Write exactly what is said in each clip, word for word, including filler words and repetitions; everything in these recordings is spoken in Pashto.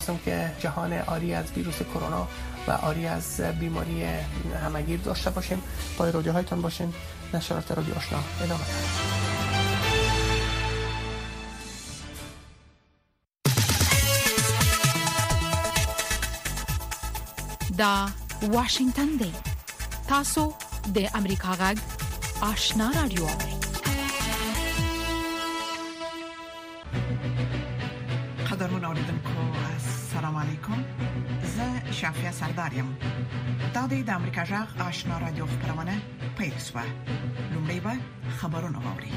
که جهان آری از ویروس کرونا و آری از بیماری همگیر داشته باشیم. پای رادیو هایتان باشین. نشرات رادیو آشنا ادامه دارد. دا واشنگتن دی. تاسو د امریکا غږ آشنا رادیو. قدرمن اوریدونکو السلام علیکم. زه شافیا سردارم. دا د امریکا غږ آشنا رادیو خبرونه پیښه. لومړی به خبرونه واوري.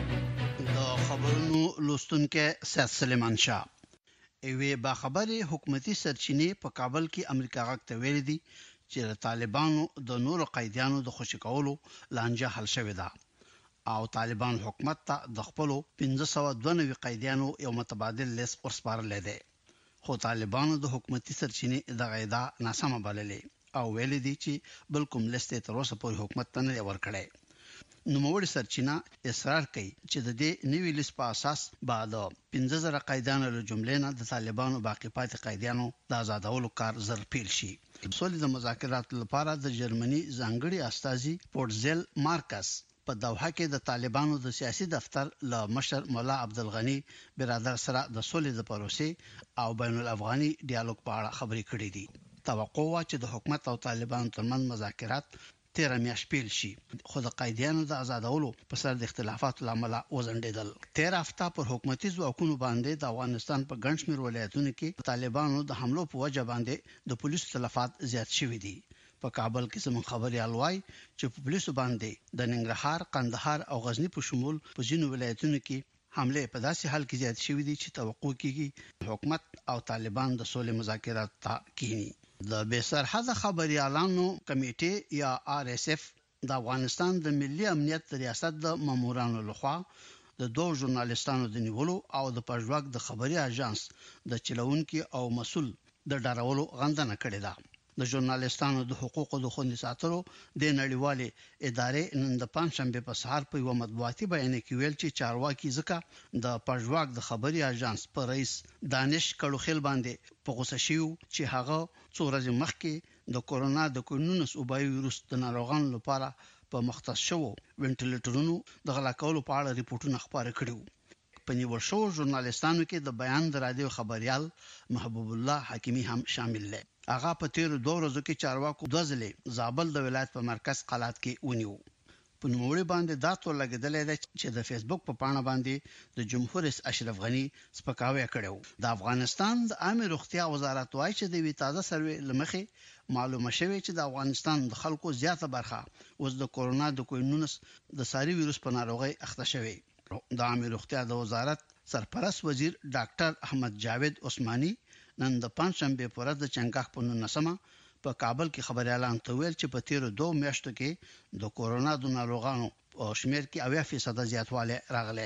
د خبرونو لوستونکو سید سلیمان شاه. ایوه با خبره حکومتي سرچینې په کابل کې امریکا غږ ته ویل دي چې طالبانو د نورو قیدیانو د خوشی کولو لانجه حل شوې ده او طالبان حکومت ته د خپل پنځه سوه دوه نوي قیدیانو یو متبادل لیست ورسپارل دي. خو طالبانو د حکومتي سرچینې د غیدا ناسمه بللې او ویل دي چې بل کوم لیست تر اوسه پورې حکومت ته نه ورکړي. نوموړي سرچینه اصرار کوي چې د دې نوي لیست په اساس بعد پنځه زره قیدانو له جملې نه د طالبانو باقی پاتې قیدانو د آزادولو کار زر پیل شي. سولې د مذاکرات لپاره د جرمني ځانګړي استازي پورتزل مارکس په دوحه کې د طالبانو د سیاسي دفتر له مشر مولا عبدالغنی برادر سره د سولې د پروسې او بین الافغاني ډیالوګ په اړه خبرې کړې دي. توقع و چې د حکومت او طالبانو ترمنځ مذاکرات تیر میاشت پیل شي، خو د قیدیانو د آزادولو په سر د اختلافاتو لامل وزندیدل. تیر هفته پر حکومتي ځواکونو باندې د افغانستان په ګڼ شمېر ولایتونو کې طالبانو د حملو په وجه باندې د پولیسو تلفات زیات شوي دي. په کابل کې زموږ خبريال وايي چې په پولیسو باندې د ننګرهار، قندهار او غزنی په شمول په ځینو ولایتونو کې حمله په داسې حال کې زیات شوي دي چې توقع کیږي حکومت او طالبان د سولې مذاکرات ته کینی. د بې سرحده خبريالانو کمیټې یا آر اس اف د افغانستان د ملي امنیت ریاست د مامورانو لخوا د دوه ژورنالیستانو د نیولو او د پژواک د خبري اژانس د چلوونکو او مسول د ډارولو غندنه کړې ده. د ژورنالیستانو د حقوقو د خوندي ساتلو د نړیوالې ادارې نن د پنځشنبه په سهار په یو مطبوعاتي بیان کې ویل چې چارواکي ځکه د پژواک د خبري اژانس پر رئیس دانش کړوخیل باندې په غوسه شیو چې هغه څو ورځې مخکې د کورونا د کوینونس وبای ویروس د ناروغانو لپاره په مختص شو وینټیلیټرونو د غلا کولو په اړه ریپورتونه خبرې کړي. په نیول شو ژورنالیستانو کې د بیان د رادیو خبريال محبوب الله حکیمی هم شامل دی. هغه په تیر دوه ورځو کې چارواکو دوه ځلې زابل د ولایت په مرکز قلات کې ونیو. په نوموړي باندې دا ټول لګیدلې ده چې د فیسبوک په پاڼه باندې د جمهور رئیس اشرف غنی سپکاوی کړو. د افغانستان د عامه روغتیا وزارت وايي چې د وی تازه سروې لمخې معلومه شوه چې د افغانستان د خلکو زیاته برخه اوس د کورونا د کوینونس د ساري ویروس په ناروغي اخته شوه. د عامه روغتیا د وزارت سرپرست وزیر ډاکټر احمد جاوید عثماني نن د پنځشنبه په ورځ د چنګاښ په نولسمه په کابل کې خبريالان ته ویل چې په تیر دوه میاشتو کې د کورونا د ناروغانو په شمیر کې اویا فیصد زیاتوالی راغلی.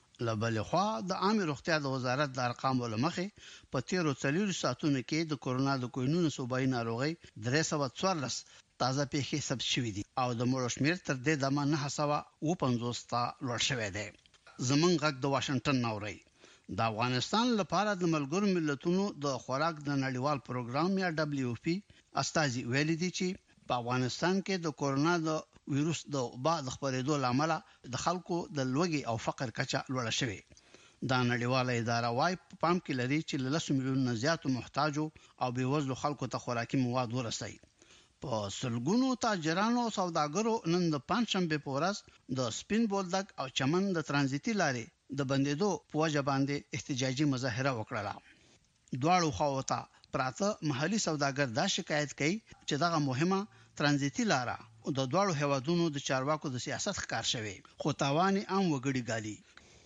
لبل خو د عامه روغتیا د وزارت د ارقامو لمخې په تیر څلور ساعتونو کې د کورونا د کوینونو صوبایي ناروغي درې سوه څوارلس تازه پیښې ثبت شوې دي او د مړو شمیر تر دې دمه نه سوه اوه پنځوس ته لوړ شوی دی. زمونږ غږ د واشنگټن نوري. د افغانستان لپاره د ملګرو ملتونو د خوراک د نړیوال پروګرام یا دبليو اف پی استازي ویلي دي چې په افغانستان کې د کورونا د ویروس د وبا د خپرېدو لامل د خلکو د لوږې او فقر کچه لوړه شوې. دا نړیواله اداره وايي په پام کې لري چې لس میلیون زیاتو محتاجو او بیوزلو خلکو ته خوراکي مواد ورسوي. په سلګونو تاجرانو او سوداګرو نن د پنځشنبه په ورځ د سپین بولدک او چمن د ترانزیتي لارې د بندیدو په وجه باندې احتجاجي مظاهره وکړه. دواړو خواوته پراته محلي سوداګر دا شکایت کوي چې دغه مهمه ترانزیتي لاره د دواړو هیوادونو د چارواکو د سیاست ښکار شوی خو تاوان عام وګړي ګالي.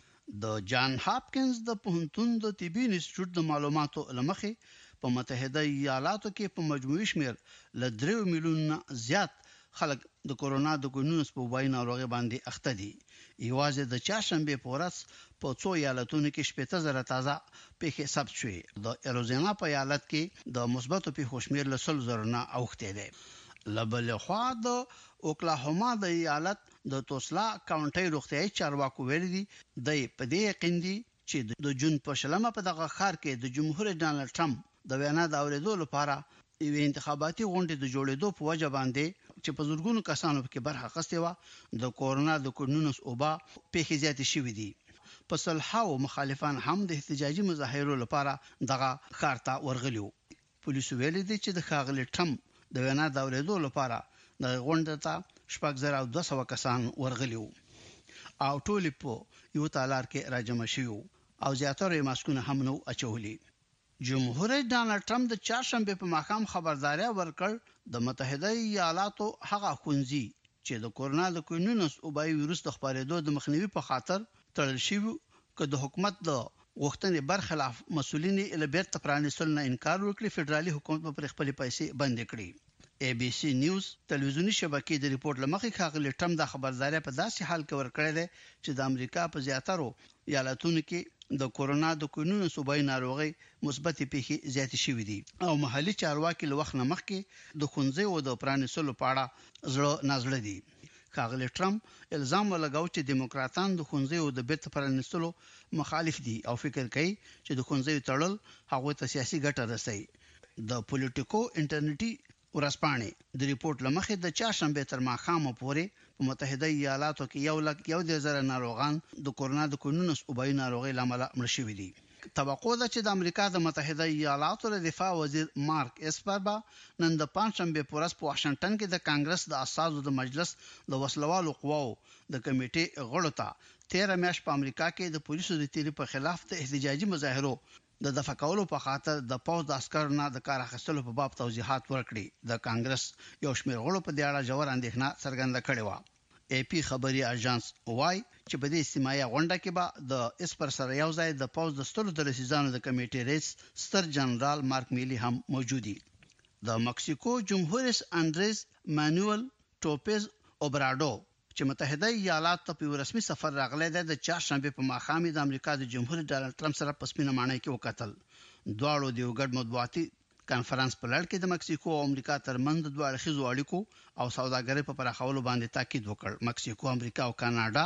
د جان هاپکینز د پوهنتون د طبي انسټیټیوټ د معلوماتو لمخې په متحده ایالاتو کې په مجموعي شمیر ل درې میلیون زیات خلک د کورونا د کوینونس په وبای ناروغي باندې اخته دي. یوازې د چاشنبه په ورځ په څو ایالتونو کې شپږ زره تازه پیښې ثبت شوې. د اریزونا په ایالت کې د مثبتو پیښو شمیر له سل زره نه اوښته دی. لبل خوا د اوکلاهوما د ایالت د توسلا کاونټي روغتيایي چارواکو ویلي دي د په دې یقین دي چې د جون په شلمه په دغه ښار کې د جمهور ډانلډ ټرمپ د وینا د اورېدو لپاره یو انتخاباتي غونډه د جوړېدو په وجه باندې چې په زورګونو کسانو کې برخه اخیستې و د کورونا د کوډ نولس اوبا پیښې زیاتې شوې دي. په صلحاو مخالفان هم د احتجاجي مظاهرو لپاره دغه خارطه ورغلیو. پولیسو ویل دي چې د ښاغلي ټرمپ د وینا د اورېدو لپاره د غونډه ته شپږ زره دوه سوه کسان ورغلیو او ټول په یو تالار کې راجمع شوو او زیاتره ماسکونه هم نو اچولي. جمهور رئیس ډانلډ ټرمپ د چهارشنبه په ماښام خبرداري ورکړ د متحده ایالاتو هغه خونځي چې د کورونا د کوډ نولس اوبای ویروس د خپرېدو د مخنیوي په خاطر تړل شوی که د حکومت د غوښتنې برخلاف مسولین له بیرته پرانیستل نه انکار وکړي فدرالي حکومت پر خپل پیسې بند کړي. اي بي سي نیوز تلویزیونی شبکې د ریپورت لمخې ښاغلي ټرمپ د خبرداري په داسې حال کې ورکړی دی چې د امریکا په زیاترو ایالتونو کې د کورونا د کوډ نولس اوبای ناروغي مثبت پیښې زیاتې شوې دي او محلي چارواکي له وخت نه مخکې د خونځي او د پرانیستلو په اړه زړه نازړه دي. ښاغلي ټرمپ الزام ولګاو چې دیموکراتان د خونځي او د بیرته پرانیستلو مخالف دي او فکر کوي چې د خونځي تړل هغه ته سیاسي ګټه رسوي. د پولیټیکو انټرنیټي ورسپانې د ریپورت لمخې د چهارشنبه تر ماښامه پورې په متحده ایالاتو کې یو لک یو د زره ناروغان د کورونا د کوډ نولس اوبای ناروغي لامل مړ شوي دي. توقع ده چې د امریکا د متحده ایالاتو د دفاع وزیر مارک اسپر نن د پنځشنبه په ورځ په واشنگټن کې د کانګرس د اساسو د مجلس د وسلوالو قواو د کمیټې غړو ته تیره میاشت په امریکا کې د پولیسو د تیری په خلاف د احتجاجي مظاهرو د دفع کولو په خاطر د پوز د عسکرو نه د کار اخیستلو په باب توضیحات ورکړي. د کانګرس یو شمېر غړو په دې اړه ژور اندېښنه څرګنده کړې و. اي پی خبري اژانس وای چې په دې سیمایي غونډه کې به د اسپر سره یو ځای د پوز د ستلو د رسیدانو د کمیټې رئیس ستر جنرال مارک میلی هم موجودي. د مکسیکو جمهور رئیس انډریز مانوئل ټوپز اوبراډو چې متحده ایالات ته په رسمي سفر راغلی دی د چهارشنبه په ماښام د امریکا د جمهور ډانلډ ټرمپ سره په سپینه ماڼۍ کې وکتل. دواړو د یو ګډ مطبوعاتي کانفرنس په لړ کې د مکسیکو او امریکا ترمنځ د دوه اړخیزو اړیکو او سوداګرۍ په پراخولو باندې تاکید وکړ. مکسیکو، امریکا او کاناډا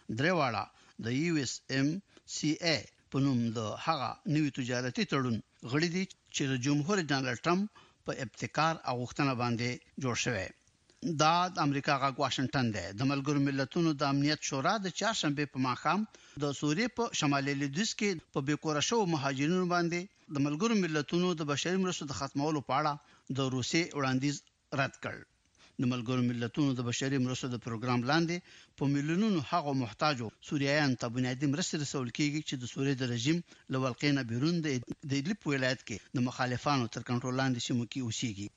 درېواړه د یو اس ام سی ای په نوم د هغه نوي تجارتي تړون غړي دي چې د جمهور ډانلډ ټرمپ په ابتکار او غوښتنه باندې جوړ شوی. دا د امریکا غاګ واشنگټن دی. د ملګرو ملتونو د امنیت شورا د چهارشنبه په ماښام د سوریې په شمالي لویدیځ کې په بیکوره شو مهاجرینو باندې د ملګرو ملتونو د بشري مرستو د ختمولو په اړه د روسي وړاندیز رد کړ. د ملګرو ملتونو د بشري مرستو د پروګرام لاندې په میلیونونو هغو محتاجو سوریایان ته بنیادی مرستې رسول کیږي چې د سوریې د رژیم له ولقې نه بیرون د ادلب ولایت کې د مخالفانو تر کنټرول لاندې سیمو کې اوسېږي.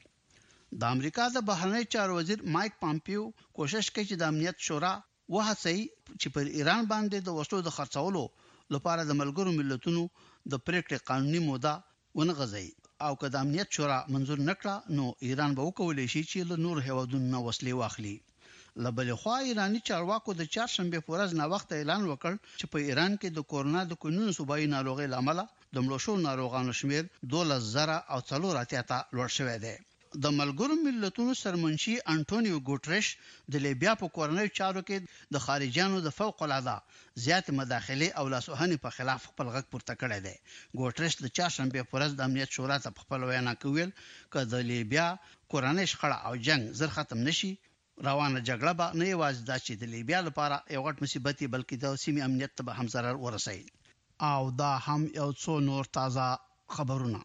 د امریکا د بهرنی چارو وزیر مایک پامپیو کوشش کوي چې د امنیت شورا وهڅوي چې پر ایران باندې د وسلو د خرڅولو لپاره د ملګرو ملتونو د پریکړې قانوني موده ونغځي او که د امنیت شورا منظور نکړه نو ایران به وکولای شي چې له نور هیوادونو وسلې واخلي. لبل خو ایرانی چارواکو د چهارشنبه په ورځ نا وخت اعلان وکړ چې په ایران کې د کورونا د کوډ نولس اوبای ناروغي لامل د مړو شو ناروغانو شمیر دولس زره او څلور اتیا ته لوړ شوی دی. د ملګرو ملتونو سرمنشي انټونیو ګوټریش د لیبیا په کورنۍ چارو کې د خارجيانو د فوق العاده زیات مداخله او لاسوهنې په خلاف خپل غږ پورته کړی دی. ګوټریش د چهارشنبه په ورځ د امنیت شورا ته خپل وینا کوي چې د لیبیا کورنۍ شخړه او جنگ زر ختم نشي روانه جګړه به نه یوازې د چې د لیبیا لپاره یو غټ مصیبت بلکې د سیمې امنیت ته به هم ضرر ورسوي. او دا هم یو څو نور تازه خبرونه.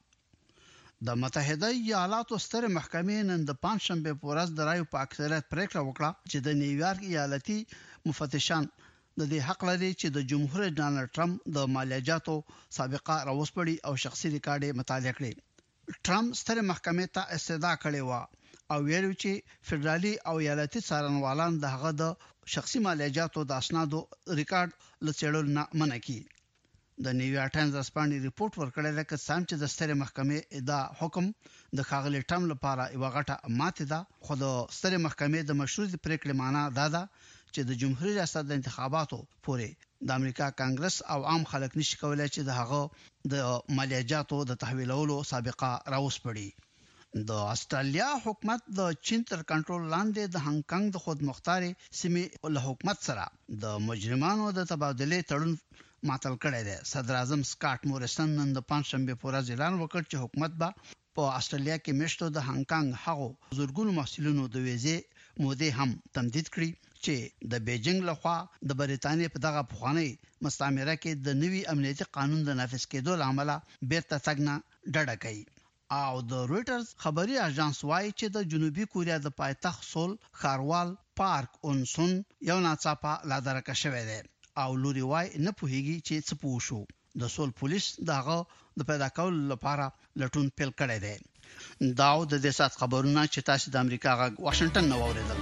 د متحده ایالاتو ستر محکمې نن د پنځشنبه په ورځ د رایو په اکثریت پریکړه وکړه چې د نیویارک ایالتي مفتشان د دې حق لري چې د جمهور رئیس ډانلډ ټرمپ د مالیاتو سابقه راوسپړي او شخصي ریکارډ یې مطالعه کړي. ټرمپ ستر محکمې ته استدعا کړې و او ویل چې فدرالي او ایالتي څارنوالان د هغه د شخصي مالیاتو د اسنادو ریکارډ لڅېړل نه منع کړي. د نیویارک ټایمز رسپانډي ریپورت ورکړی دی چې سام چې د ستر محکمې دا حکم د ښاغلي ټرمپ لپاره یو غټه ماته ده خو د ستر محکمې د مشروط پریکړې معنا دا ده چې د جمهوریت ریاست د انتخاباتو پورې د امریکا کانګرس او عام خلک نشي کولای چې د هغه د مالیاتو د تحویلولو سابقه راوسپړي. د استرالیا حکومت د چین تر کنټرول لاندې د هانګ کانګ د خودمختاري سیمې له حکومت سره د مجرمانو د تبادله تړون معطل کړی دی. صدر اعظم سکاټ موریسن نن د پنځشنبه په ورځ اعلان وکړ چې حکومت به په استرالیا کې میشتو د هانګ کانګ هغو زورګونو محصلینو د ویزې موده هم تمدید کړي چې د بیجینګ لخوا د بریټانیا په دغه پخوانی مستعمره کې د نوي امنیتي قانون د نافذ کېدو لامل بیرته تګ نه ډډه کوي. او د رويټرز خبري اژانس وايي چې د جنوبي کوریا د پایتخت سول خاروال پارک اونسون یو ناڅاپه لا درکه شوی دی او لوري وای نه پوهیږي چې څه پوه شو. د سول پولیس دغه د پیدا کولو لپاره لټون پیل کړی دی. داو د دې سات خبرونه چې تاسو د امریکا غږ واشنگټن نو اوریدل.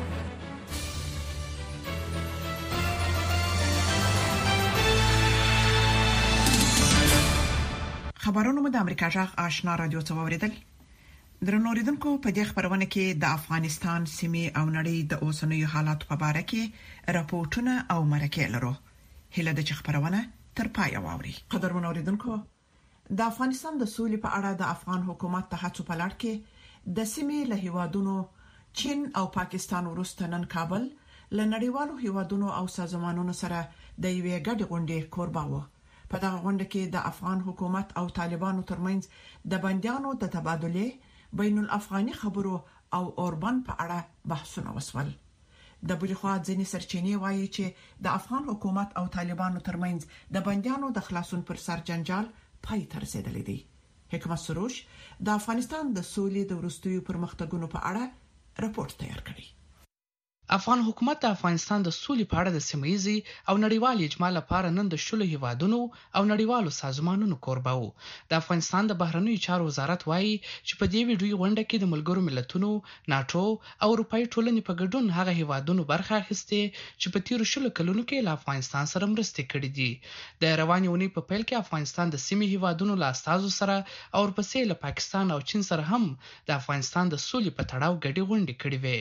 خبرونه مو د امریکا جغ آشنا رادیو څخه اوریدل. درنو اوریدونکو په دې خبرونه کې د افغانستان سیمې او نړۍ د اوسنیو حالات په اړه کې راپورټونه او مرکې لرو. هله د خبرونه تر پای واوري. قدرمن اوریدونکو، د افغانستان د سولې په اړه د افغان حکومت ته هڅو په لړ کې د سیمې له هیوادونو چین او پاکستان وروسته نن کابل له نړیوالو هیوادونو او سازمانونو سره د یوې ګډې غونډې کوربه و. په دغه غونډه کې د افغان حکومت او طالبانو ترمنځ د بنديانو د تبادله بین الافغاني خبرو او اوربان په اړه بحثونه وشول. د بلخوا ځینې سرچینې وایي چې د افغان حکومت او طالبانو ترمنځ د بنديانو د خلاصون پر سر جنجال پای ته رسیدلی دی. حکمت سروش د افغانستان د سولې د ورستیو پرمختګونو په اړه راپور تیار کړی. افغان حکومت د افغانستان د سولې په اړه د سیمایي او نړیوال اجماع لپاره نن د شلو هیوادونو او نړیوالو سازمانونو کوربه و. د افغانستان د بهرنیو چارو وزارت وایي چې په دې ویډیو غونډه کې د ملګرو ملتونو، ناتو او اروپאי ټولنې په ګډون هغه هیوادونو برخه اخیسته چې په تیر شلو کلونو کې له افغانستان سره مرسته کړې دي. د رواني اونۍ په پیل کې افغانستان د سیمې هیوادونو له استازو سره او ورپسې له پاکستان او چین سره هم د افغانستان د سولې په تړاو ګډې غونډې کړې وې.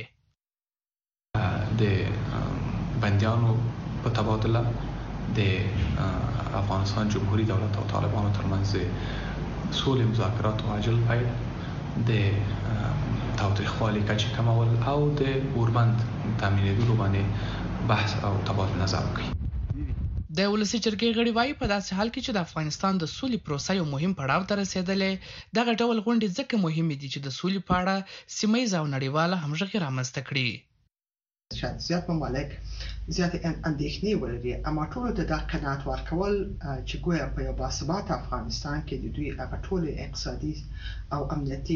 د بندیانو په تبادله د افغانستان جمهوریت دولت او طالبانو ترمنځ سولې مذاکرات او عاجل پیل د تاوتریخوالي کچې کمول او د اوربند تامینېدلو باندې بحث او تبادله نظر کوي. د ولسی جرګې غړي وايي په داسې حال کې چې د افغانستان د سولې پروسه یو مهم پړاو ته رسیدلې، دغه ډول غونډې ځکه مهمې دي چې د سولې په اړه سیمایي او نړیواله همغږي رامنځته کړي. شاید زیات ممالک زیات اندېښنې ولري، اما ټول د دا قناعت ورکول چې ګویا په یو باثبات افغانستان کې د دوی هغه ټول اقتصادي او امنیتي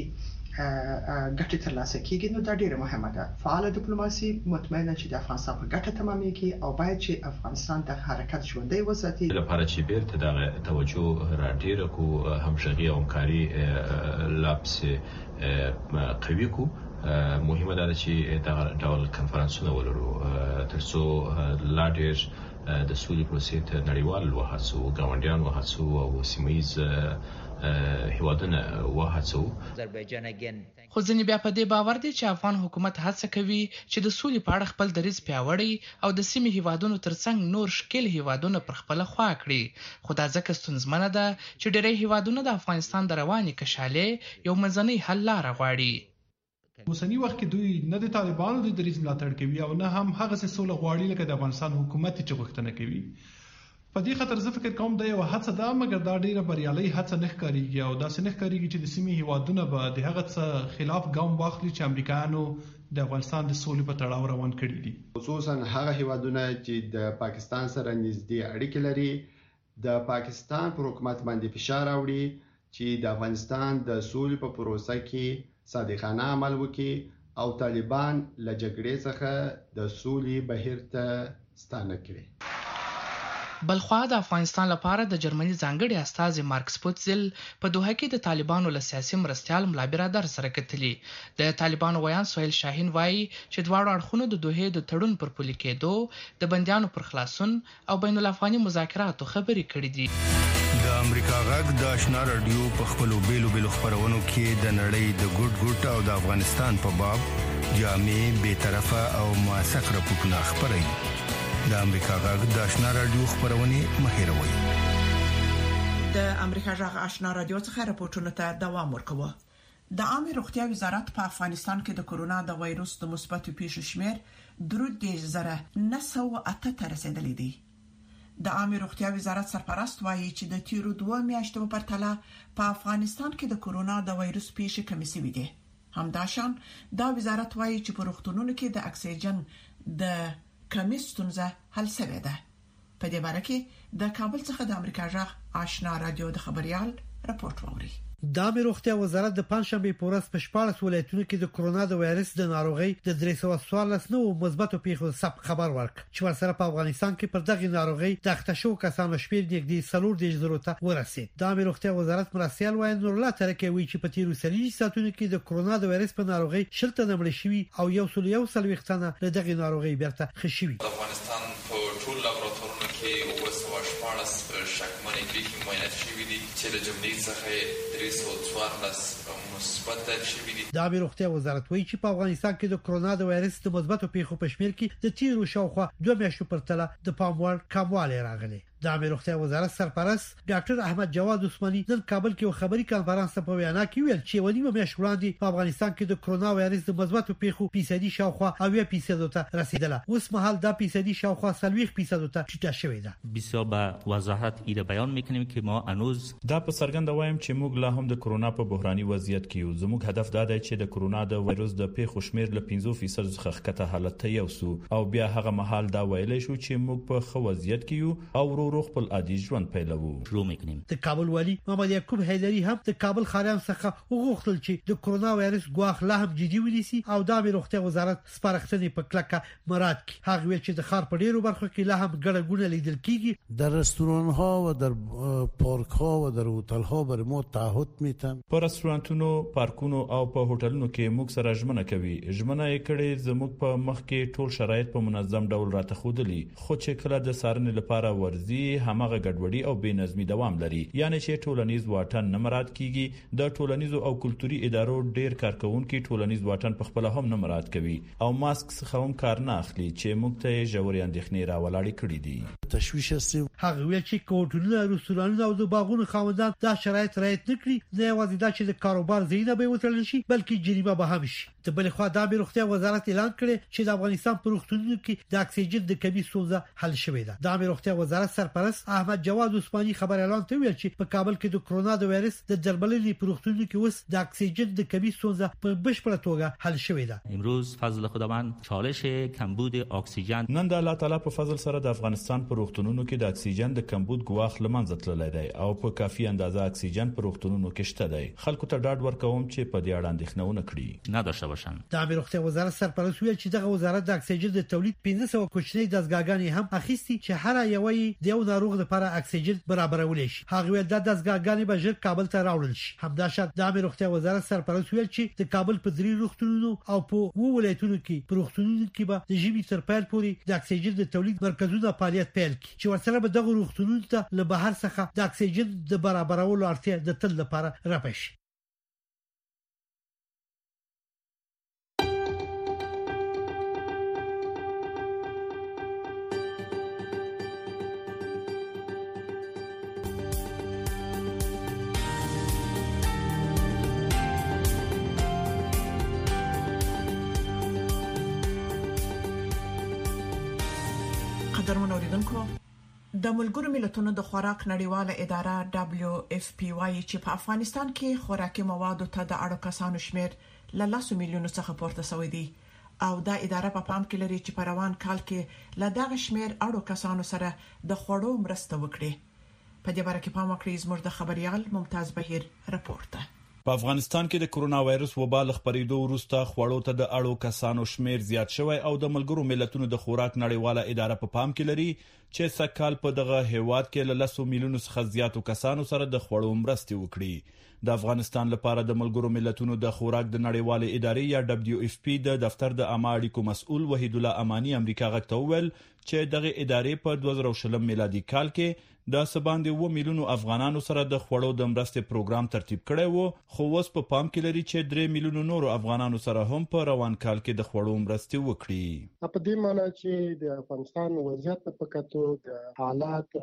ګټې ترلاسه کیږي، نو دا ډیره مهمه ده. فعال ډیپلوماسي مطمئنه چې د افغانستان په ګټه تمامېږي او باید چې افغانستان د حرکت ژوندۍ وساتي. لپاره چې بیرته د توجه راډیره کو همغږي او همکاري لابس قوي کو مهمه ده چې دا ډول کنفرانسونه ولرو ترڅو لا ډېر د سولې پروسې ته نړیوال وهڅو، ګاونډیان وهڅو او سیمایي هیوادونه وهڅو. خو ځینې بیا په دې باور دي چې افغان حکومت هڅه کوي چې د سولې په اړه خپل دریځ پیاوړی او د سیمې هیوادونو ترڅنګ نور شکل هیوادونه پر خپل خوا کړي. خو دا ځکه ستونزمنه ده چې ډېری هیوادونه د افغانستان د رواني کشالې یو منځنۍ حل لاره غواړي. اوسنی وخت کې دوی نه د طالبانو د دریځ ملاتړ کوي او نه هم هغه څه سوله غواړي لکه د افغانستان حکومت چې غوښتنه کوي. په دې خاطر زه فکر کوم دا یو هڅه ده، مګر دا ډیره بریالۍ هڅه نه ښکارېږي او داسې نه ښکارېږي چې د سیمې هیوادونه به د هغه څه خلاف ګام واخلي چې امریکایانو د افغانستان د سولې په تړاو روان کړي دي. خصوصا هغه هیوادونه چې د پاکستان سره نږدې اړیکې لري د پاکستان پر حکومت باندې فشار راوړي چې د افغانستان د سولې په پروسه کې صادقانه عمل وکړي او طالبان له جګړې څخه د سولې بهیر ته ستانه کړي. بلخوا د افغانستان لپاره د جرمني ځانګړي استازي مارک سپوتزل په دوحه کې د طالبانو له سیاسي مرستيال ملا برادر سره کتلي. د طالبانو ویان سهیل شاهین وایي چې دواړو اړخونو د دوحې د تړون پر پلي کېدو، د بندیانو پر خلاصون او بین الافغاني مذاکراتو خبرې کړې دي. د امریکا غږ د آشنا رادیو په خپلو بیلو بیلو خبرونو کې د نړۍ د ګډ ګډ او د افغانستان په باب جامع، بی‌طرفه او موثق راپورټونه خپروي. د امریکا غږ د آشنا رادیو خبرونه مهیروي. د امریکا غږ آشنا رادیو څخه راپورټونه ته دوام ورکوي. د عامه روغتیا وزارت په افغانستان کې د کورونا د وایروس د مثبتو پیښو شمېر درود د زره نه سوه اته ته رسیدلی دی. د عامه روغتیا وزارت سرپرست وایي چې د تیرو دوه میاشتو په پرتله په افغانستان کې د کورونا د وایروس پیښې کمې شوې دي. همداشان دا وزارت وایي چې په روغتونونو کې د اکسیجن د کمې ستونزه حل شوې ده. په دې باره کې د کابل څخه د امریکا جغ آشنا رادیو د خبريال راپورټ ووري. د عامه روغتیا وزارت د پنځشنبه په ورځ په شپږ ولایتونو کې د کورونا د وایرس د ناروغۍ د درې سوه څوارلس نو مثبتو پیښو ثبت خبر ورک چې ورسره په افغانستان کې پر دغه ناروغۍ د اختشو کسانو شمېر نږدې څلور دېرش زرو ته ورسید. د عامه روغتیا وزارت مرستیال وایي نور الله ترکه وی چې په تیرو سلیجی ساتونو کې د کورونا د وایرس په ناروغۍ شلته نمړ شوی او یو سل یو سل وختانه له دغه ناروغۍ بیرته خښوي. افغانستان په ټول لابراتوارونو کې او سوه شپاړس په شکمنې پیښې معاینات شوي دي چې د جملې څخه درې سوه څوارلس مثبت شوي دي. د عامه روغتیا وزارت وایي چې په افغانستان کې د کورونا د وایرس د مثبتو پیښو په شمېر کې د تیرو شاوخوا دوه میاشتو پرتله د پام وړ کموالی راغلی. د عامه روغتیا وزارت سرپرست ډاکټر احمد جواد عثماني نن کابل کې یو خبري کانفرنس په وینا کې ویل چې ونیمه میاشت وړاندې په افغانستان کې د کورونا وایرس د مثبتو پیښو فیصدي شاوخوا اویا فیصد ته رسیدله. اوس مهال دا فیصدي شاوخوا څلوېښت فیصد ته ټیټه شوې ده. بسیار با وضاحت ایره بیان میکنیم که ما هنوز دا په څرګنده وایم چې موږ لا هم د کورونا په بحراني وضعیت کې یو. زموږ هدف دا دی چې د کورونا د وایرس د پیښو شمېر له پنځه فیصد څخه ښکته حالت ته یوسو او بیا هغه مهال دا ویلای شو چې موږ په ښه وضعیت کې یو او ورو ورو خپل عادي ژوند پیلوو. شروع میکنیم. د کابل والی محمد یعقوب حیدری هم د کابل خاریان څخه وغوښتل چې د کورونا وایرس ګواښ لا هم جدي ونیسي او د عامه روغتیا وزارت سپارښتنې په کلکه مراعات کړي. هغه ویل چې د ښار په ډیرو برخو کې لا هم ګڼه ګوڼه لیدل کیږي. در رستوران ها و در پارک ها و در هتل ها بر ما تعهد میتن. په رستورانتونو، پارکونو او په هوټلونو کې موږ سره ژمنه کوي. ژمنه یې کړې زموږ په مخ کې ټول شرایط په منظم ډول راته ښودلي، خو چې کله د څارنې لپاره ورځي همغه ګډوډي او بې نظمي دوام لري. یعنی چې ټولنیز واټن نه مراعات کیږي. د ټولنیزو او کلتوري ادارو ډیر کارکونکي ټولنیز واټن په خپل هم نه مراعات کوي او ماسک څخه هم کار نه اخلي چې موږ ته ژورې اندېښنې راولاړې کړې دي. تشویش است. هغه ویل چې کوټونه، رستورانونه او د باغونو خاوندان دا شرایط رعایت نکړي نه یوازې دا چې د کاروبار ځایونه به وتړل شي بلکې جریمه به هم شي. د بل خوا د عامه روغتیا وزارت اعلان کړی چې د افغانستان په روغتونونو کې د اکسیجن د کمی ستونزه حل شوې ده. د عامه روغتیا وزارت سرپرست احمد جواد عثماني خبر اعلان ته ویل چې په کابل کې د کورونا د وایرس د درملنې په روغتونونو کې اوس د اکسیجن د کمی ستونزه په بشپړه توګه حل شوې ده. امروز فضل خداوند چالش کمبود اکسیژن نن د الله تعالی په فضل سره د افغانستان په روغتونونو کې د اکسیجن د کمبود ګواښ لمنځه تللی دی او په کافي اندازه اکسیجن په روغتونونو کې شته دی. خلکو ته ډاډ ورکوم چې په دې اړه اندېښنه ونه کړي نه داشته باشن. د عامه روغتیا وزارت سرپرست ویل چې دغه وزارت د اکسیجن د تولید پنځه سوه کوچنۍ دستګاهګانې هم اخیستي چې هر یو یې د یو ناروغ لپاره اکسیجن برابرول شي. هغه ویل د دستګاهګانې به ژر کابل ته راوړل شي. همداشان د عامه روغتیا وزارت سرپرست ویل چې د کابل په درې روغتونونو او په وو ولایتونو کې په روغتونونو کې به د ژمي تر پیل پورې د اکسیجن د تولید مرکزونه فعالیت پیل کړي چې ورسره به دغه روغتونونو ته له بهر څخه د اکسیجن د برابرولو اړتیا د تل لپاره راپېښ. قدرمن اوریدونکو، د ملګرو ملتونو د خوراک نړیواله اداره دبليو اف پی وايي چې په افغانستان کې خوراکي موادو ته د اړو کسانو شمیر له لسو میلیونو څخه پورته شوی دی او دا اداره په پام کې لري چې په روان کال کې له دغه شمیر اړو کسانو سره د خوړو مرسته وکړي. په دې اړه کې پام وکړئ. زموږ د خبريال ممتاز بهیر راپورټ. په افغانستان کې د کورونا وایرس وبا له خپرېدو وروسته خوړو ته د اړو کسانو شمیر زیات شوی او د ملګرو ملتونو د خوراک نړیواله اداره په پام کې لري چې سکهال په دغه هیواد کې له لسو میلیونو څخه زیاتو کسانو سره د خوړو مرستې وکړي. د افغانستان لپاره د ملګرو ملتونو د خوراک د نړیواله ادارې یا دبليو اف پی د دفتر د عامه اړیکو مسؤل وحید الله امانی امریکا غږ ته وویل چې دغه ادارې په دوه زره شلم میلادي کال کې د سباندې و میلیونو افغانانو سره د خوړو د مرستې پروګرام ترتیب کړی وو، خو اوس په پام کې لري چې درې میلیونو نورو افغانانو سره هم په روان کال کې د خوړو مرستې وکړي. په دې معنی چې د افغانستان وضعیت په کتو د حالات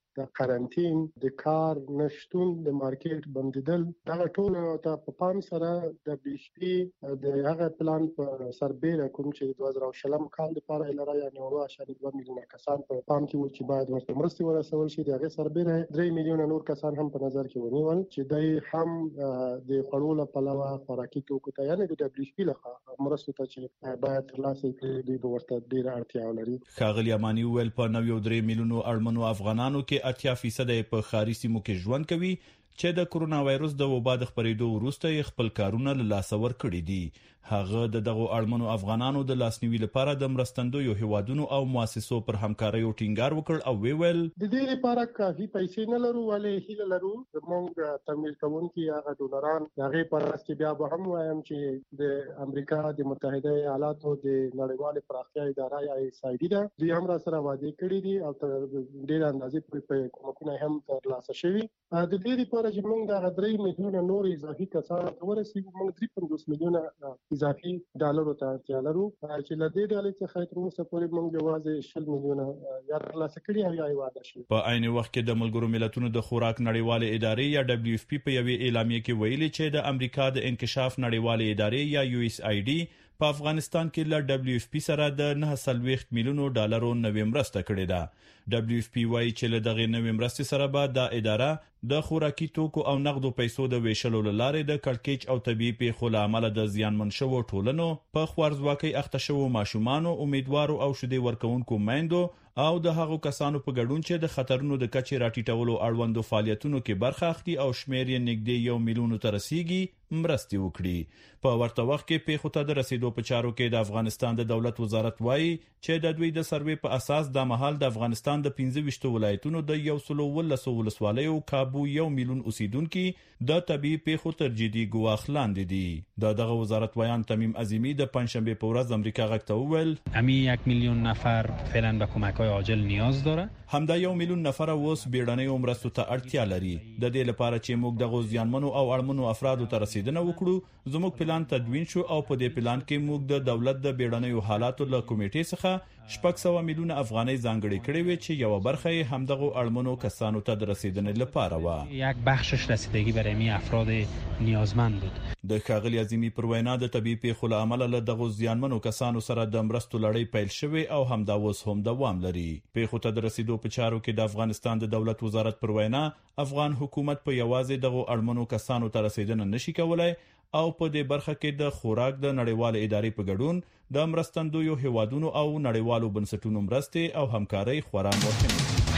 د قرنټین د کار نشټون د مارکیټ بندیدل دا ټول ته په پام سره د بي اس پي د هغه پلان په سربېره کوم چې د دوه زره شلم کال لپاره لاره یعنی اوه اشاریه دوه میلیونه کسان په پام کې و چې باید ورته مرستې ورسول شي. د هغه سربېره درې میلیونه نور کسان هم په نظر کې ونیول چې دای هم د خړول په لوا خوراکي توکو ته یعنی د دبليو اس پي لخوا مرستو ته چې باید ترلاسه کړي دوی به ورته ډېر اړتیا لري. ښاغلي اماني ویل په نوي درې میلیونو اړمنو افغانانو کې اتیا فیصد په خاري سیمو کې ژوند کوي چې د کورونا وایروس د وبا د خپرېدو وروسته خپل کارونه له لاسه ورکړي دي. هغه د دغو اړمنو افغانانو د لاسنیوي لپاره د مرستندویو هیوادونو او مؤسسو پر همکارۍ ټینګار وکړ او وی ویل د دې لپاره کافي پیسې نه لرو ولې هیله لرو زموږ تمویل کوونکي هغه ډونران هغه پرسته بیا به هم وایم چې د امریکا د متحده ایالاتو د نړیوال پراختیا اداره یا ایس آی ډي دا دوی هم را سره وعده کړې دي او تر ډېر اندازې پورې کومکونه هم ترلاسه شوي. د دې لپاره چې موږ د درې میلیونه نور اضافي کسان ورسېږو موږ درې پنځوس میلیونه اضافي ډالرو ته اړتیا لرو چې له دې ډالۍ څخه تر اوسه پورې موږ یوازې شل میلیونه یا ترلاسه کړي او یا واده شي. په عین وخت کې د ملګرو ملتونو د خوراک نړیوالې ادارې یا دبليو اف پی په یوې اعلامیه کې ویلي چې د امریکا د انکشاف نړیوالې ادارې یا یو اس آی ډي په افغانستان کې له دبليو اف پی سره د نه سلويخت میلیونو ډالرو نوې مرسته کړې ده. دبليو اف پی وايي چې له دغه نوې مرستې سره به د اداره د خوراکي توکو او نقدو پیسو د ویشلو لارې د کړکېچ او طبي پیښو له امله د زیانمن شوو ټولنو په خوارځواکۍ اخته شوو ماشومانو امیدوارو او شیدې ورکوونکو میندو او د هغو کسانو په ګډون چې د خطرونو د کچې راټیټولو اړوندو فعالیتونو کې برخه اخلي او شمیر یې نږدې یو میلیون ته رسیدي مرستې وکړي. په ورته وخت کې پیښو ته د رسیدو په چارو کې د افغانستان د دولت وزارت وایي چې د دوی د سروې په اساس د مهال د افغانستان د پنځه ویشت ولایتونو د یو سل ولسو ولسوالیو کابو یو میلیون اوسیدونکو د طبي پیښو تر جدي ګواښ لاندې دي. د دغه وزارت ویان تمیم عظیمی د پنځشنبه په ورځ امریکا غږ ته وویل امی یک میلیون نفر فعلا به کمک‌های عاجل نیاز داره. همدا یو میلیون نفر اوس بیړنۍ مرستو ته اړتیا لري. د دې لپاره چې موږ د غوزیانمنو او اړمنو افرادو ته رسیدنه وکړو زموږ پلان تدوین شو او په دې پلان کې موږ د دولت د بیړنیو حالاتو له کمیټې څخه شپږ سوه میلیونه افغانۍ ځانګړې کړې وې چې یو برخه یې همدغه اړمنو کسانو ته د رسیدنې لپاره و. یک بخشش رسیدگی برای می افراد نیازمند بود. د ښاغلي عظیمی پر وینا د طبي پیښو له امله له دغو زیانمنو کسانو سره د مرستو لړۍ پیل شوې او همدا اوس هم دوام لري. پیښو ته د رسیدو په چارو کې د افغانستان د دولت وزارت پر وینا افغان حکومت په یوازې دغو اړمنو کسانو ته رسیدنه نشي کولای او په دې برخه کې د خوراک د نړیوال ادارې په ګډون د مرستندویو هیوادونو او نړیوالو بنسټونو مرستې او همکارۍ خورا مهمه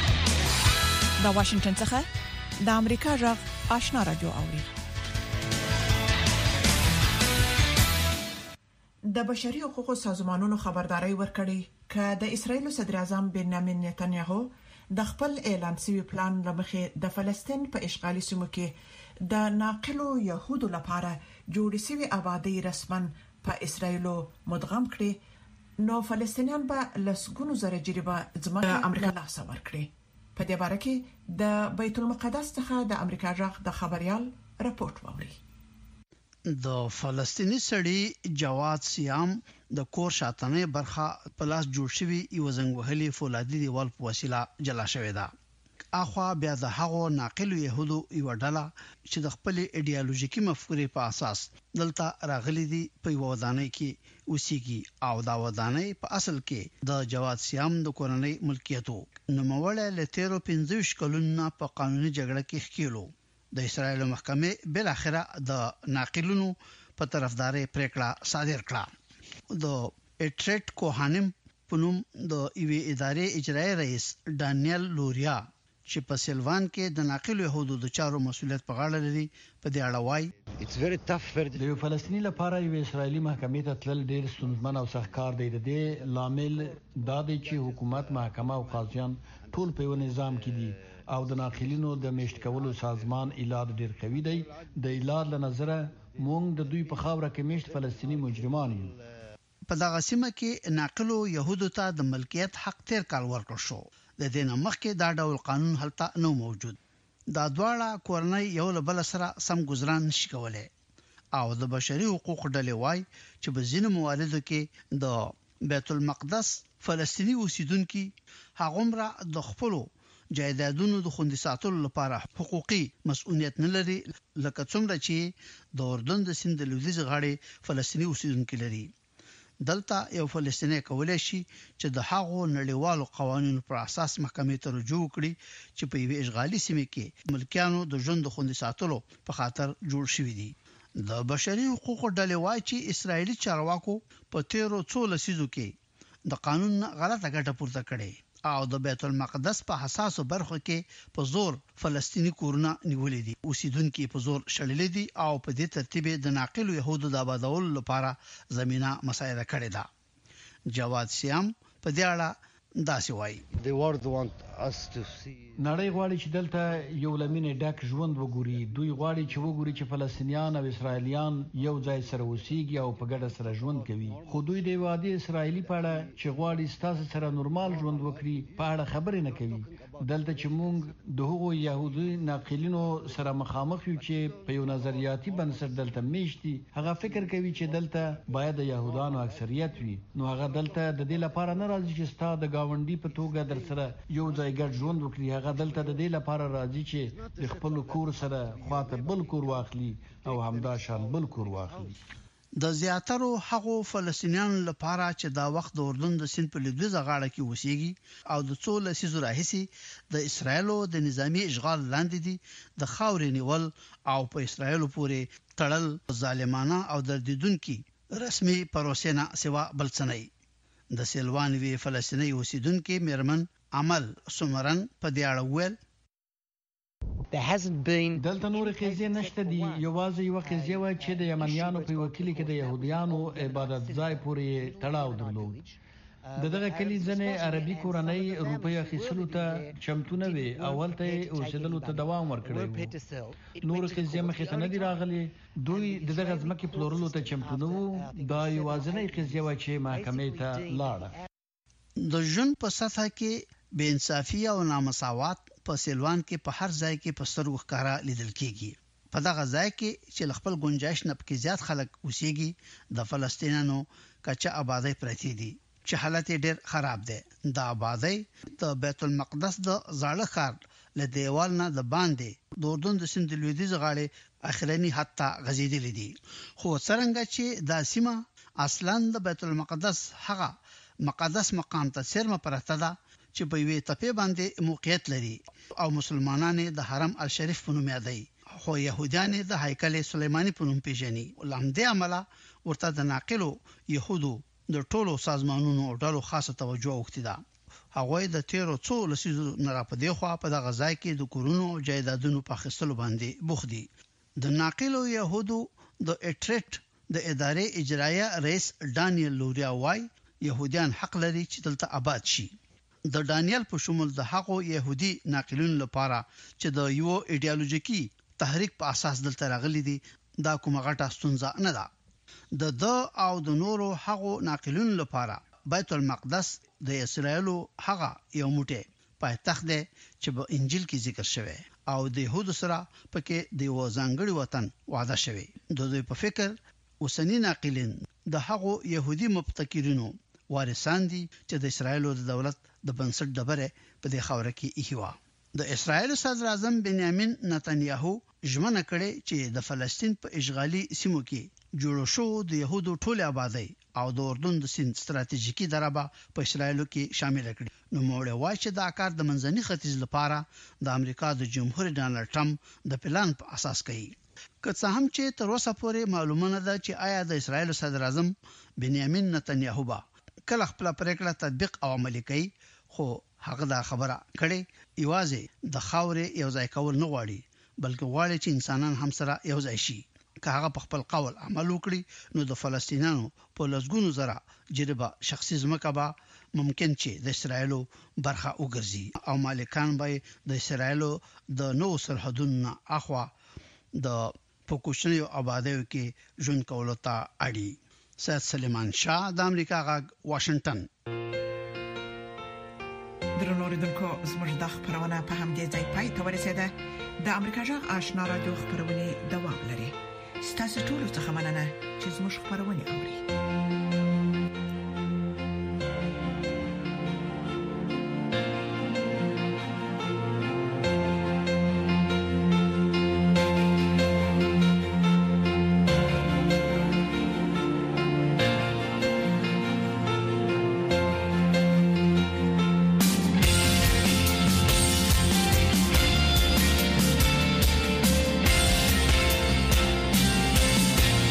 ده. د واشنگټن څخه د امریکا غږ آشنا رادیو اوري. د بشري حقوقو سازمانونو خبرداري ورکړي چې د اسرایل صدر اعظم بنیامین نتنیاهو د خپل اعلان شوی پلان لمخې د فلسطین په اشغالي سیمو کې د ناقلو يهودو لپاره جوړ شوی آبادی رسمن په اسرایلو مدغم کړي نو فلسطینیان به لسګونو زره جریبه ځمکه امریکا لاس ورکړي. په دې باره کې د بیت المقدس څخه د امریکا غږ د خبريال راپورټ ووري. د فلسطینی سړی جواد سیام د کور شاتنه برخه پلاس جوړ شوی یو زنګوهلي فولادي دیوال په وسیله جلا شوې ده. اخوا بیا د هغو ناقلو يهودو یو ډله چې د خپل ایدئولوژیکي مفکورې په اساس دلته راغلي دي په ودانۍ کې اوسېږي او دا ودانۍ په اصل کې د جواد سیام د کورنۍ ملکیتو نوموړی له تیرو پنځه ویشت کلونو په قانوني جګړه کې ښکیلو. د اسرایل محکمې بل اخره د ناقلونو په طرفداري پریکړه صادر کړه. د اټریټ کوهانم پنوم د ایوي ادارې اجرایی رئیس ډانیل لوریا چې په سیلوان کې د ناقلو يهودو د چارو مسولیت په غاړه لري په دې اړه وایي د یو فلسطیني لپاره یو اسرایلی محکمې ته تلل ډیر ستونزمن او سخت کار دی. د دې لامل دا دی چې حکومت محکمه او قاضیان ټول په یو نظام کې دي او د ناقلینو د میشت کولو سازمان ایلاد ډیر قوي دی. د ایلاد له نظره مونږ د دوی په خاوره کې میشت فلسطینی مجرمان یو. په دغه سیمه کې ناقلو يهودو ته د ملکیت حق تیر کال ورکړ شو. د دې نه مخکې دا ډول قانون هلته نو موجود. دا دواړه کورنۍ یو له بل سره سم گزاران نشي کولای او د بشري حقوقو ډلې وایي چې په ځینو مواردو کې د بیت المقدس فلسطینی اوسیدونکو هغومره د خپلو جایدادونو د خوندي ساتلو لپاره حقوقي مسؤلیت نه لري لکه څومره چې د اردن د سیند لویدیځ غاړي فلسطینی اوسیدونکو لري. دلته یو فلسطینی کولای شي چې د هغو نړیوالو قوانینو پر اساس محکمې ته رجوع کړي چې په یوه اشغالي سیمه کې ملکیانو د ژوند د خوندي ساتلو په خاطر جوړ شوی دي. د بشري حقوقو ډلې وايي چې اسرایلی چارواکو په تیرو څو لسیزو کې د قانون غلطه ګټه پورته کړې او د بیت المقدس په حساسو برخو کې په زور فلسطینی کورونه نیولې دي. اوسیدونکو په زور شړلې دي او په دې ترتیب د ناقلو يهودو د آبادولو لپاره زمينه مساعده کړې ده. جواد سیام په دې اړه داسې وایي. نړۍ غواړي چې دلته یو لمینې ډک ژوند وګوري. دوی غواړي چې وګوري چې فلسطینیان او اسرایلیان یو ځای سره اوسېږي او په ګډه سره ژوند کوي. خو دوی د وادي اسرایلی په اړه چې غواړي ستاسو سره نورمال ژوند وکړي په اړه خبرې نه کوي. دلته چې موږ د هغو يهودي ناقلینو سره مخامخ یو چې په یو نظریاتي بنسټ دلته میشتي، هغه فکر کوي چې دلته باید د يهودانو اکثریت وي. نو هغه دلته د دې لپاره نه راځي چې ستاسو د گاونډي په توګه در سره یو ځای ګډ ژوند وکړي. هغه دلته د دې لپاره راځي چې د خپل کور سره خاطر بل کور واخلي او همدا شان بل کور واخلي. د زیاترو هغو فلسطینیانو لپاره چې دا وخت د اردن د سیند په لویدیځه غاړه کې اوسېږي او د څو لسیزو راهیسې د اسرایلو د نظامی اشغال لاندې دي، د خاورې نیول او په اسرایلو پورې تړل ظالمانه او دردیدونکي رسمي پروسې نه سوا بل څه نه. د سیلوان وی فلسطینی اوسیدونکو میرمن عمل سمرن په دې اړه ویل دلته نور قضیه نشته دي. یوازې یو قضیه و چې د یمنیانو په وکیل کې د يهوديانو عبادت ځای پورې تړاو درلود. د دغه کلی ځنې عربي کورنۍ روپۍ اخیستلو ته چمتو نه وي او هلته اوسېدلو ته دوام ورکړی و. نور قضیه مخې ته نه دي راغلي. دوی د دغه ځمکې پلورلو ته چمتو نه وو. دا یوازینۍ قضیه وه چې محکمې ته لاړه. د ژوند په سطح کې بې انصافي او نامساوات په سیلوان کې په هر ځای کې په سترګو ښکارا لیدل کېږي. په دغه ځای کې چې خپل گنجائش نه پکې زیات خلک اوسېږي د فلسطینیانو کچا آبادی پرتی دي چې حالت ډېر خراب دی. د آبادی د بیت المقدس د زاړه ښار له دیوال نه د باندې د اردن د سیند لویدیځ غاړې اخرنی حد ته غځېدلې دي. خو څرنګه چې دا سیمه اصلاً د بیت المقدس هغه مقدس مقام ته سرمه پرته ده چې په یوې تپې باندې موقعیت لري او مسلمانانو د حرم الشریف په نوم یادي، خو يهوديان د هیکل سليماني په نوم پیژني. لامدې عمله ورته د ناقلو يهودو د ټولو سازمانونو او ډلو خاصه توجه وکړه ده. هغه د تیرو څو لسیزو نه را پدې خو په دغه ځای کې د کورونو او جایدادونو په خستلو باندې بوخ دي. د ناقلو يهودو د اټریټ د ادارې اجرایه رئیس ډانیل لوریا وای يهوديان حق لري چې دلته آباد شي. د ډانیل په شمول د هغو يهودي ناقلونو لپاره چې د یو ایدئولوژیکي تحریک په اساس دلته راغلي دي دا کومه غټه ستونزه نه ده. د د او د نورو هغو ناقلونو لپاره بیت المقدس د اسرایلو هغه یو موټی پایتخت دی چې په انجیل کې ذکر شوی او د يهودو سره پکې د یو ځانګړي وطن وعده شوی. د دوی په فکر اوسنی ناقلین د هغو يهودي مبتکرینو وارثان دي چې د اسرایلو د دولت د بنسټ ډبره په دې خوره کې ایښوا. د اسرایل صدر اعظم بنیامین نتنیاهو ژمنه کړې چې د فلسطین په اشغالي سیمو کې جوړ شو د يهودو ټول آبادی او د اردن د سیند ستراتیژیکي دربه په اسرایلو کې شامل کړي. نو موږ وایو چې دا کار د منځني ختیځ لپاره د امریکا د جمهور ډانلډ ټرمپ د پلان په اساس کوي. که څه هم چې تر اوسه پورې معلومه نه ده چې آیا د اسرایل صدر اعظم بنیامین نتنیاهو با کله خپل پریکړه تطبیق او عملي کوي، خو هغه دا خبره کړي ایوازه د خاورې یو ځای کول نه غواړي بلکې غواړي چې انسانان هم سره یو ځای شي. که هغه په خپل قول عمل وکړي نو د فلسطینیانو په لسګونو زره جریبه شخصي ځمکه به ممکن چې د اسرایلو برخه وګرځي او مالکان به د اسرایلو د نو سرحدونو اخوا د پوکوشنیو آبادیو کې ژوند کولو ته اړي. سید سلیمان شاه د امریکا غږ واشنگټن. درنو اوریدونکو زموږ د خبرونه په همدې ځای پای ته ورسېده. د امریکا غږ آشنا رادیو خبرونه دوام لري. ستاسو ټول څه مننه چې زموږ خبرونه اوري.